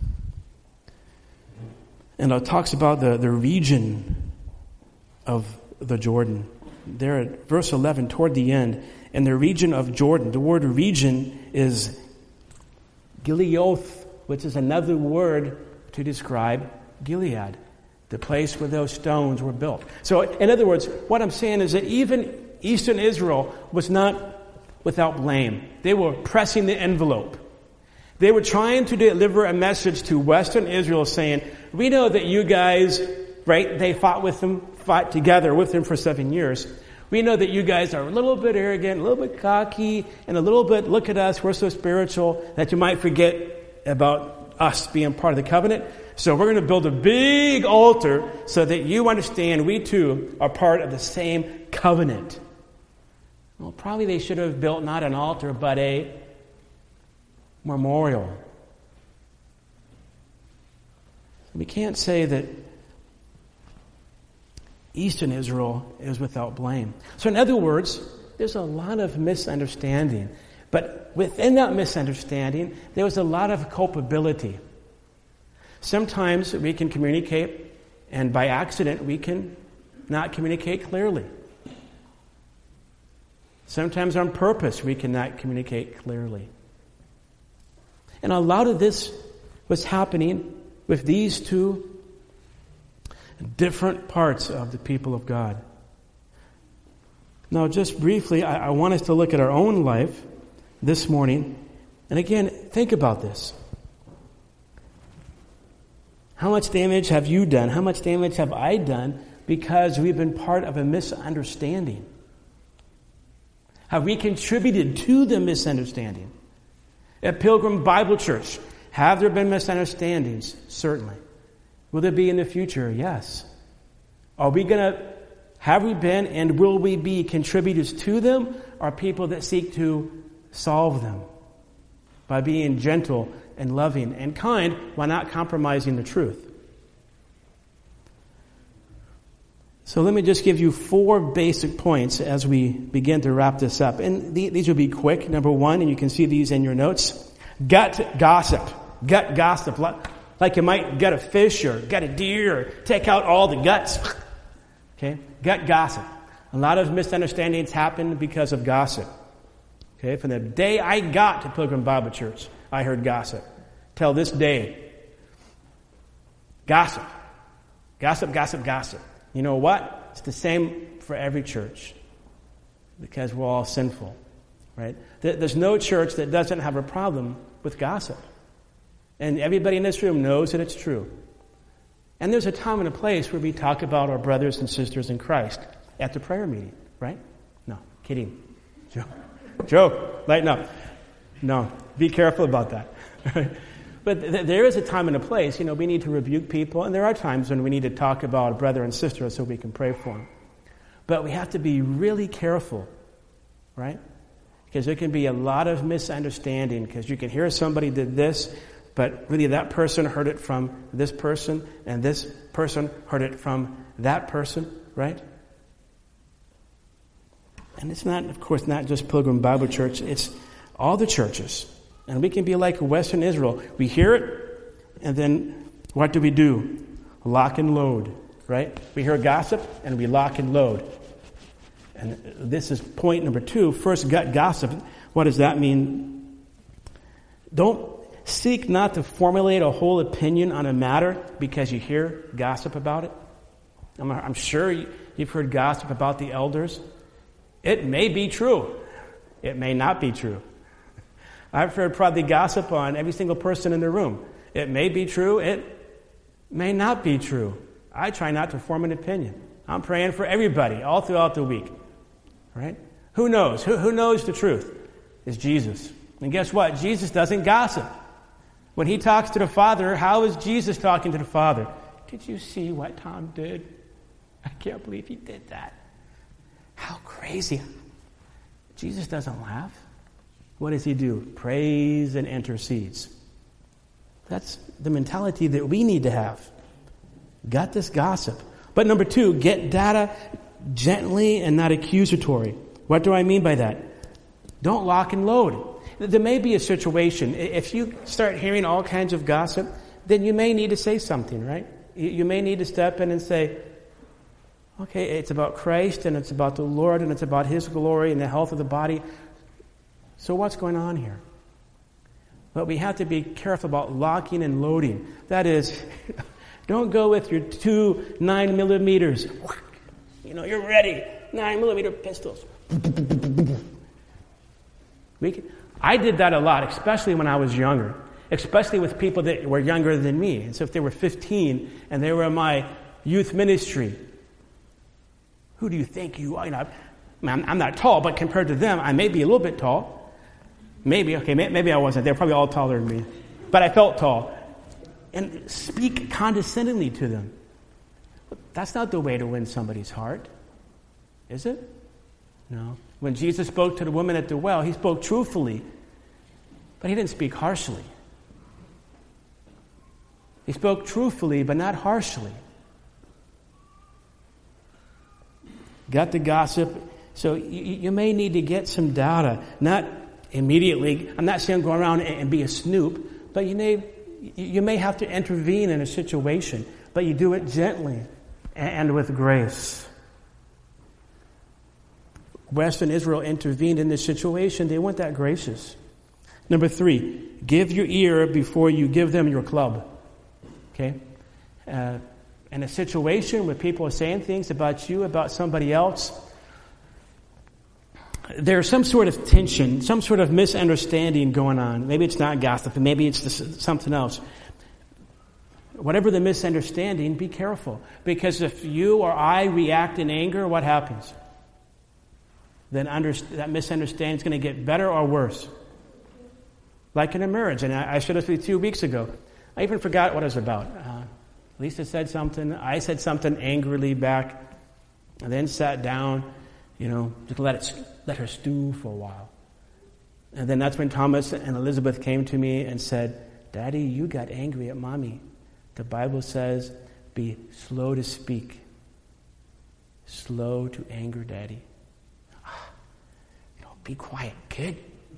and it talks about the region of the Jordan. There at verse 11, toward the end, in the region of Jordan. The word region is Gileoth, which is another word to describe Gilead, the place where those stones were built. So, in other words, what I'm saying is that even Eastern Israel was not without blame. They were pressing the envelope. They were trying to deliver a message to Western Israel saying, we know that you guys, right, they fought together with them for 7 years. We know that you guys are a little bit arrogant, a little bit cocky, and a little bit, look at us, we're so spiritual, that you might forget about us being part of the covenant. So we're going to build a big altar so that you understand we too are part of the same covenant. Well, probably they should have built not an altar, but a memorial. We can't say that Eastern Israel is without blame. So in other words, there's a lot of misunderstanding. But within that misunderstanding, there was a lot of culpability. Sometimes we can communicate, and by accident we can not communicate clearly. Sometimes on purpose we cannot communicate clearly. And a lot of this was happening with these two different parts of the people of God. Now, just briefly, I want us to look at our own life this morning. And again, think about this. How much damage have you done? How much damage have I done because we've been part of a misunderstanding? Have we contributed to the misunderstanding? At Pilgrim Bible Church, Have there been misunderstandings? Certainly. Will there be in the future? Yes. Have we been and will we be contributors to them, or people that seek to solve them by being gentle and loving and kind while not compromising the truth? So let me just give you 4 basic points as we begin to wrap this up. And these will be quick. Number 1, and you can see these in your notes, gut gossip. Gut gossip. Like you might gut a fish or gut a deer or take out all the guts. Okay? Gut gossip. A lot of misunderstandings happen because of gossip. Okay? From the day I got to Pilgrim Bible Church, I heard gossip. Till this day. Gossip. Gossip, gossip, gossip. You know what? It's the same for every church. Because we're all sinful. Right? There's no church that doesn't have a problem with gossip. And everybody in this room knows that it's true. And there's a time and a place where we talk about our brothers and sisters in Christ at the prayer meeting, right? No, kidding. Joke. Lighten up. No, be careful about that. But there is a time and a place. We need to rebuke people, and there are times when we need to talk about a brother and sister so we can pray for them. But we have to be really careful, right? Because there can be a lot of misunderstanding, because you can hear somebody did this, but really that person heard it from this person, and this person heard it from that person, right? And it's not, of course, not just Pilgrim Bible Church. It's all the churches. And we can be like Western Israel. We hear it, and then what do? Lock and load, right? We hear gossip, and we lock and load. And this is point number 2. First, gut gossip. What does that mean? Don't seek not to formulate a whole opinion on a matter because you hear gossip about it. I'm sure you've heard gossip about the elders. It may be true. It may not be true. I've heard probably gossip on every single person in the room. It may be true. It may not be true. I try not to form an opinion. I'm praying for everybody all throughout the week. Right? Who knows? Who knows the truth? It's Jesus. And guess what? Jesus doesn't gossip. When he talks to the Father, how is Jesus talking to the Father? Did you see what Tom did? I can't believe he did that. How crazy. Jesus doesn't laugh. What does he do? Praise and intercedes. That's the mentality that we need to have. Got this gossip. But number 2, get data gently and not accusatory. What do I mean by that? Don't lock and load. There may be a situation. If you start hearing all kinds of gossip, then you may need to say something, right? You may need to step in and say, okay, it's about Christ and it's about the Lord and it's about His glory and the health of the body. So what's going on here? But we have to be careful about locking and loading. That is, don't go with your 2 9mm. You're ready. 9mm pistols. I did that a lot, especially when I was younger. Especially with people that were younger than me. And so if they were 15 and they were in my youth ministry, who do you think you are? I'm not tall, but compared to them, I may be a little bit tall. Maybe I wasn't. They're probably all taller than me. But I felt tall. And speak condescendingly to them. That's not the way to win somebody's heart. Is it? No. When Jesus spoke to the woman at the well, he spoke truthfully. But he didn't speak harshly. He spoke truthfully, but not harshly. Got the gossip. So you may need to get some data. Not immediately. I'm not saying go around and be a snoop, but you may have to intervene in a situation, but you do it gently and with grace. Western Israel intervened in this situation. They weren't that gracious. Number 3, give your ear before you give them your club. Okay? In a situation where people are saying things about you, about somebody else, there's some sort of tension, some sort of misunderstanding going on. Maybe it's not gossip, maybe it's something else. Whatever the misunderstanding, be careful. Because if you or I react in anger, what happens? Then that misunderstanding is going to get better or worse. like in a marriage. And I shared this with you 2 weeks ago. I even forgot what it was about. Lisa said something. I said something angrily back. And then sat down, just let her stew for a while. And then that's when Thomas and Elizabeth came to me and said, Daddy, you got angry at Mommy. The Bible says, be slow to speak. Slow to anger, Daddy. Be quiet, kid.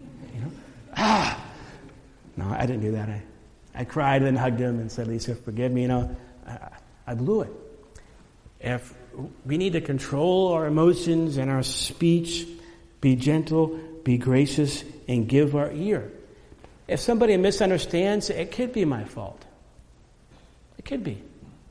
No, I didn't do that. I cried and hugged him and said, Lisa, forgive me. I blew it. If we need to control our emotions and our speech, be gentle, be gracious, and give our ear. If somebody misunderstands, it could be my fault. It could be.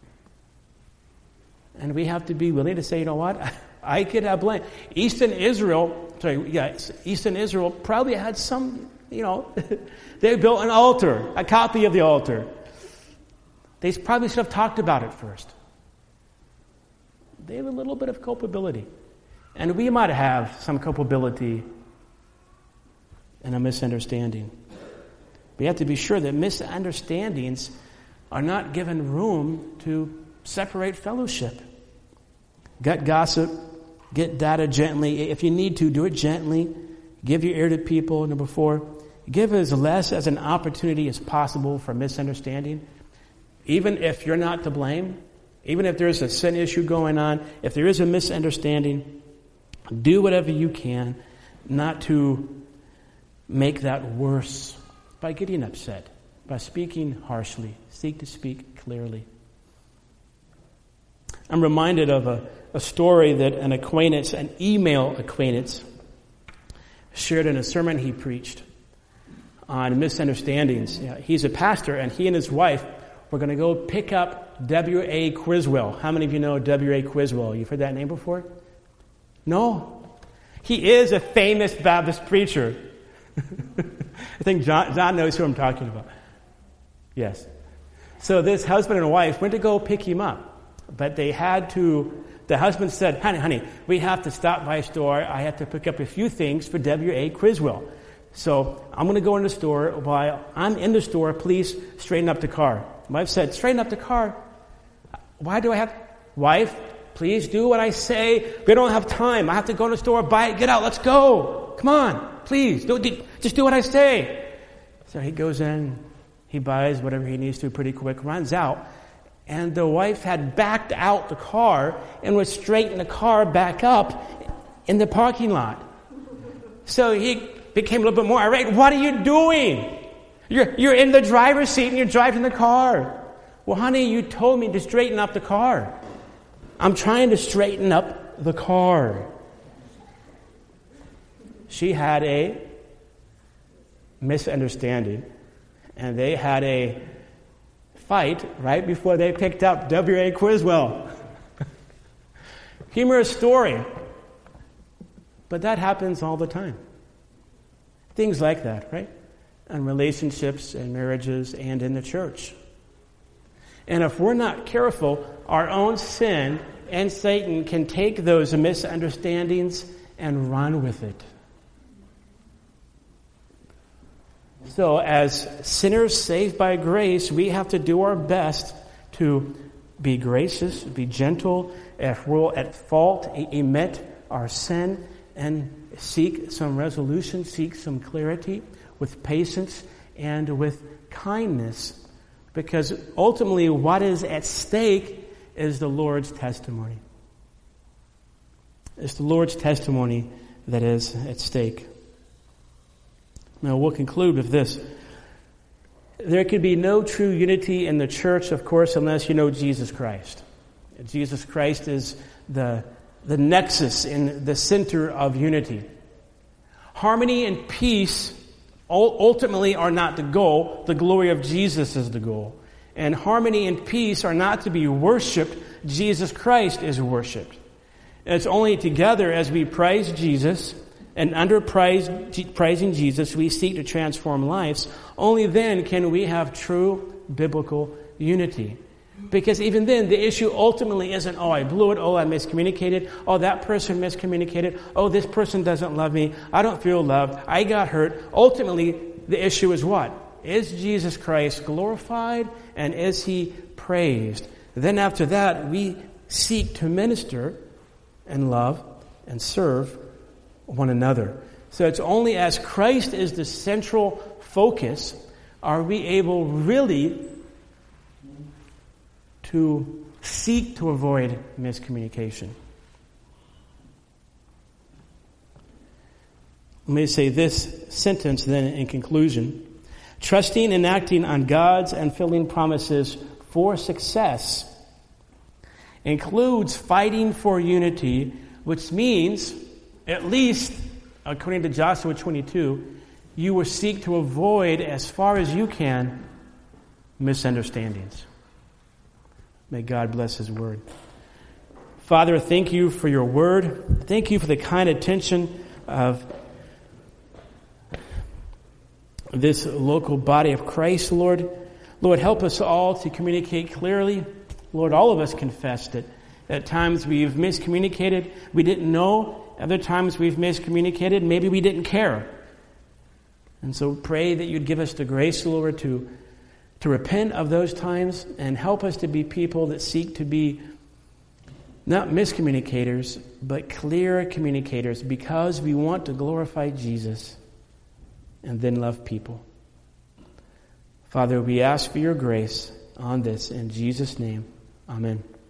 And we have to be willing to say, you know what? I could have blame. Eastern Israel probably had some, they built an altar, a copy of the altar. They probably should have talked about it first. They have a little bit of culpability. And we might have some culpability in a misunderstanding. We have to be sure that misunderstandings are not given room to separate fellowship. Gut gossip, get data gently. If you need to, do it gently. Give your ear to people. Number 4, give as less as an opportunity as possible for misunderstanding. Even if you're not to blame, even if there's a sin issue going on, if there is a misunderstanding, do whatever you can not to make that worse by getting upset, by speaking harshly. Seek to speak clearly. I'm reminded of a story that an email acquaintance, shared in a sermon he preached on misunderstandings. He's a pastor, and he and his wife were going to go pick up W.A. Criswell. How many of you know W.A. Criswell? You've heard that name before? No. He is a famous Baptist preacher. I think John knows who I'm talking about. Yes. So this husband and wife went to go pick him up. But the husband said, honey, we have to stop by a store. I have to pick up a few things for W.A. Criswell. So I'm going to go in the store. While I'm in the store, please straighten up the car. Wife said, straighten up the car? Why do I have... Wife, please do what I say. We don't have time. I have to go in the store, buy it, get out, let's go. Come on, please. Just do what I say. So he goes in, he buys whatever he needs to pretty quick, runs out. And the wife had backed out the car and was straightening the car back up in the parking lot. So he became a little bit more irate. What are you doing? You're in the driver's seat and you're driving the car. Well, honey, you told me to straighten up the car. I'm trying to straighten up the car. She had a misunderstanding, and they had a fight right before they picked up W.A. Criswell. Humorous story. But that happens all the time. Things like that, right? And relationships and marriages and in the church. And if we're not careful, our own sin and Satan can take those misunderstandings and run with it. So as sinners saved by grace, we have to do our best to be gracious, be gentle. If we're at fault, admit our sin and seek some resolution, seek some clarity with patience and with kindness. Because ultimately what is at stake is the Lord's testimony. It's the Lord's testimony that is at stake. Now we'll conclude with this. There could be no true unity in the church, of course, unless you know Jesus Christ. Jesus Christ is the nexus in the center of unity. Harmony and peace ultimately are not the goal. The glory of Jesus is the goal. And harmony and peace are not to be worshipped. Jesus Christ is worshipped. And it's only together as we praise Jesus and under praising Jesus we seek to transform lives. Only then can we have true biblical unity. Because even then, the issue ultimately isn't, oh, I blew it, oh, I miscommunicated, oh, that person miscommunicated, oh, this person doesn't love me, I don't feel loved, I got hurt. Ultimately, the issue is what? Is Jesus Christ glorified and is He praised? Then after that, we seek to minister and love and serve one another. So it's only as Christ is the central focus are we able really to seek to avoid miscommunication. Let me say this sentence then in conclusion. Trusting and acting on God's and fulfilling promises for success includes fighting for unity, which means, at least according to Joshua 22, you will seek to avoid as far as you can misunderstandings. May God bless His word. Father, thank you for your word. Thank you for the kind attention of this local body of Christ, Lord. Lord, help us all to communicate clearly. Lord, all of us confessed it. At times we've miscommunicated. We didn't know. Other times we've miscommunicated. Maybe we didn't care. And so pray that you'd give us the grace, Lord, to repent of those times and help us to be people that seek to be not miscommunicators, but clear communicators because we want to glorify Jesus and then love people. Father, we ask for your grace on this in Jesus' name. Amen.